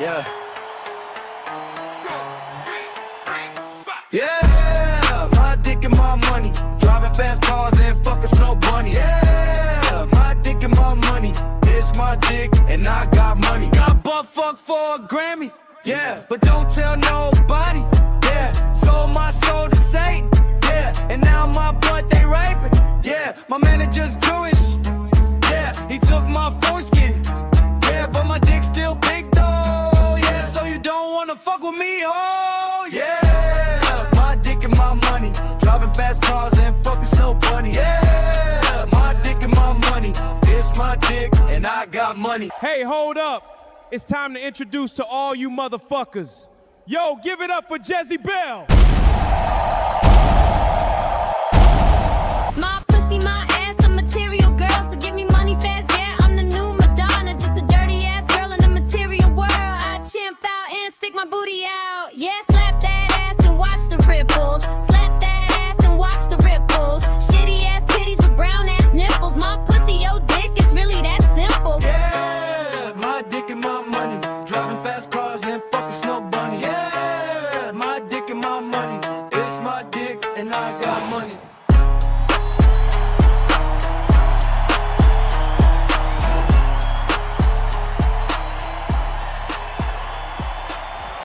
Yeah. Yeah, my dick and my money. Driving fast cars and fucking snow bunny. Yeah, my dick and my money. It's my dick and I got money. Got butt fuck for a Grammy. Yeah, but don't tell nobody. Yeah, sold my soul to Satan. Yeah, and now my blood they raping. Yeah, my manager's Jewish. Yeah, he took my foreskin. Yeah, but my dick's still big though. Yeah, so you don't wanna fuck with me, oh yeah. My dick and my money. Driving fast cars and fucking snow bunny. Yeah, my dick and my money. It's my dick and I got money. Hey, hold up. It's time to introduce to all you motherfuckers. Yo, give it up for Jezzy Bell. My